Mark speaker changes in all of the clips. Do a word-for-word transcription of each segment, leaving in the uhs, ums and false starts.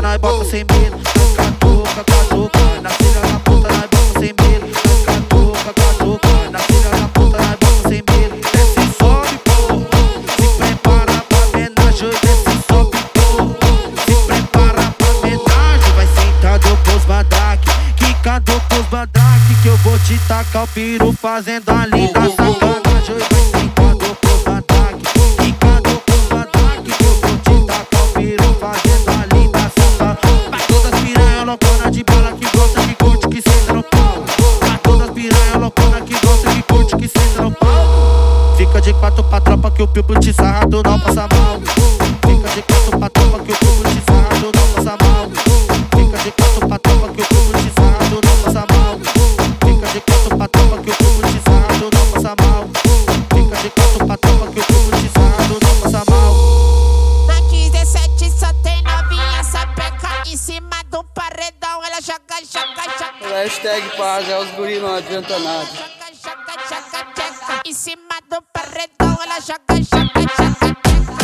Speaker 1: puta, nós bota sem medo. Nós catuca, catuca, na filha da puta, nós bota sem medo. Nós catuca, catuca, na filha da puta, nós bota sem medo. Desce e sobe, pô, se prepara pra homenagem. Desce e sobe, pô, se prepara pra homenagem. Vai sentado pros mandrake, quicando pros mandrake, que eu vou te tacar o piru fazendo a linda sacanagem. Vai sentado pros mandrake, quicando pros mandrake, que eu vou te tacar o piru fazendo a linda sacanagem. Pra todas piranha loucona de bala que gosta, que curte, que senta no pau. Pra todas piranha loucona que gosta, que curte, que senta no pau. Fica de quatro pra tropa que o pipo te sarra, tu não passa mal. Fica de quatro pra tropa que o pipo te sarra, tu não passa mal. Fica de quatro pra tropa que o pipo te sarra, tu não passa mal. Fica de quatro pra tropa que o pipo te sarra, tu não passa mal. Fica de quatro pra tropa que o pipo te sarra, tu não passa mal.
Speaker 2: Na dezessete só tem novinha sapeca em cima do paredão, ela joga, joga, joga.
Speaker 3: Hashtag pra rasgar os guri não adianta nada.
Speaker 2: Joga, joga, joga, joga. Em cima do paredão, ela joga, joga, joga.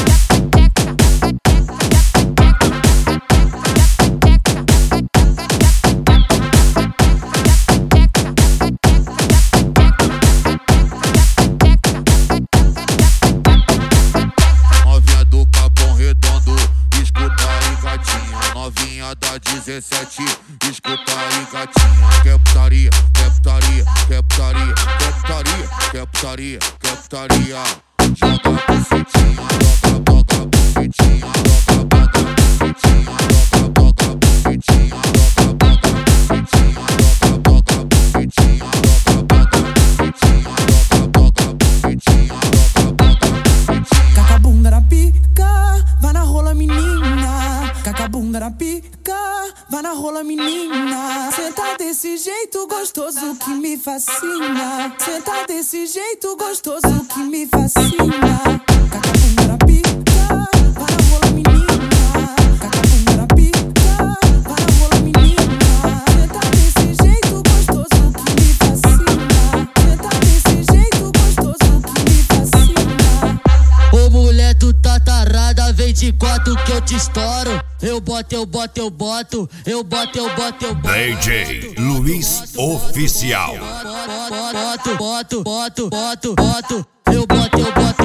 Speaker 4: Da dezessete, escuta aí gatinha. Quer putaria, quer putaria, quer putaria, quer putaria, quer putaria, quer putaria. Joga a bucetinha, joga, joga a bucetinha, joga, joga a bucetinha, joga, joga a bucetinha, joga, joga a bucetinha, joga, joga a bucetinha, joga, joga a bucetinha, joga, joga a bucetinha, joga, joga a bucetinha.
Speaker 5: Caca a bunda na pica, vai na rola menina. Caca a bunda na pica, vai na rola menina. Senta desse jeito gostoso que me fascina. Senta desse jeito gostoso que me fascina. Caca a bunda na pica, vai na rola menina. Caca a bunda na pica, vai na rola menina. Senta desse jeito gostoso que me fascina. Senta desse jeito gostoso que me fascina.
Speaker 3: Ô mulher, tu tá tarada, vem de quatro que eu te estouro. Eu boto, eu boto, eu boto, eu boto, eu boto, eu boto.
Speaker 6: D J Luiz Oficial.
Speaker 3: Boto, boto, boto, boto, boto. Eu boto, eu boto.